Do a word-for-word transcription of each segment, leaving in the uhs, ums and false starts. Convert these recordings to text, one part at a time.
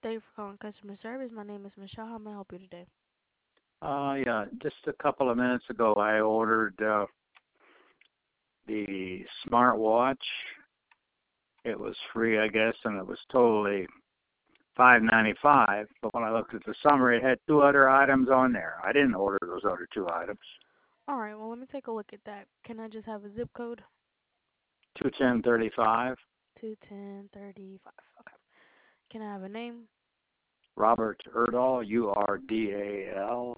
Thank you for calling customer service. My name is Michelle. How may I help you today? Uh, yeah, just a couple of minutes ago, I ordered uh, the smartwatch. It was free, I guess, and it was totally five ninety-five. But when I looked at the summary, it had two other items on there. I didn't order those other two items. All right, well, let me take a look at that. Can I just have a zip code? Two ten thirty-five. two ten thirty-five. Okay. Can I have a name? Robert Urdal, U R D A L.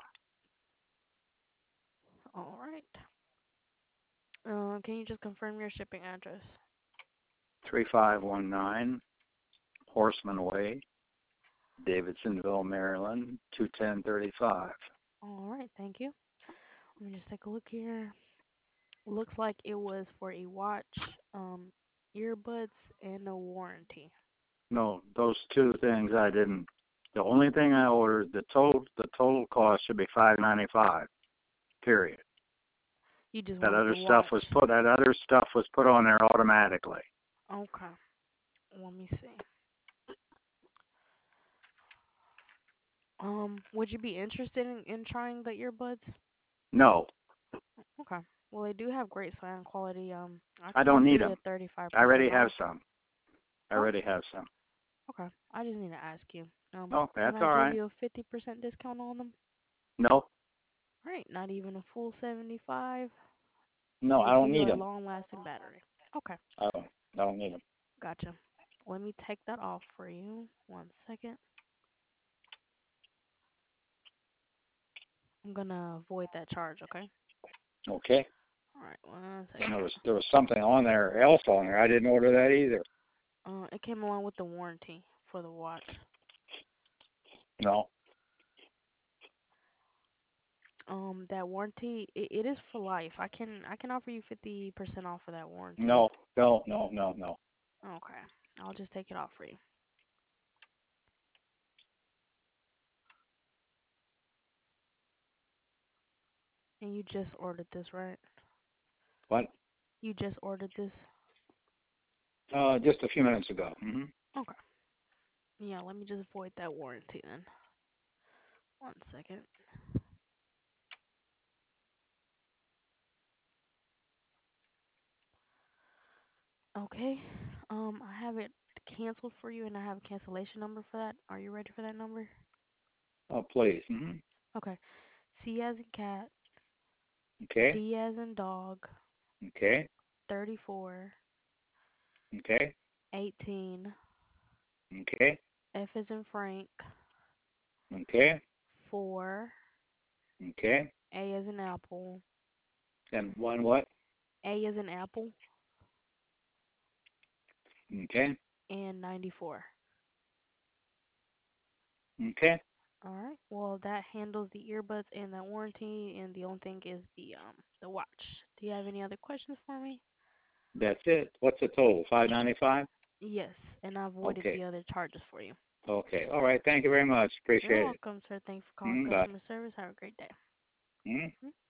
All right. Uh, can you just confirm your shipping address? three five one nine Horseman Way, Davidsonville, Maryland, two ten thirty-five. All right, thank you. Let me just take a look here. Looks like it was for a watch, um, earbuds, and a warranty. No, those two things I didn't. The only thing I ordered, the total the total cost should be five ninety five. Period. You just That wanted other the stuff watch. was put that other stuff was put on there automatically. Okay. Let me see. Um, would you be interested in, in trying the earbuds? No, Okay. Well, they do have great sound quality. Um, I I can don't offer need you a them. thirty-five I already percent have off. some. I Oh, already have some. okay. I just need to ask you. Um, Oh, can that's I all give right. you a fifty percent discount on them? No, All right, not even a full seventy-five. no, I We'll don't give you need a them. long-lasting battery. Okay, I don't. I don't need them. gotcha. Let me take that off for you. One second. I'm gonna avoid that charge, okay? Okay. All right, one And second. there was there was something on there else on there. I didn't order that either. Uh, it came along with the warranty for the watch. No, Um, that warranty, it, it is for life. I can I can offer you fifty percent off for that warranty. no, no, no, no, no. Okay, I'll just take it off for you. And you just ordered this, right? What? You just ordered this? Uh, just a few minutes ago. Hmm. Okay. Yeah, let me just void that warranty then. One second. Okay. Um, I have it canceled for you and I have a cancellation number for that. Are you ready for that number? Oh, please. Hmm. Okay. C as in cat, Okay. D as in dog, Okay. thirty-four, Okay. eighteen, Okay. F as in Frank, Okay. four, Okay. A as in apple, And one what? A as in apple, Okay. and ninety-four. Okay. All right. Well, that handles the earbuds and the warranty, and the only thing is the um the watch. Do you have any other questions for me? That's it. What's the total? Five ninety five? Yes, and I avoided Okay. the other charges for you. Okay. All right. Thank you very much. You're Appreciate it. welcome, sir. Thanks for calling Mm, bye. customer service. Have a great day. Mm. Mhm.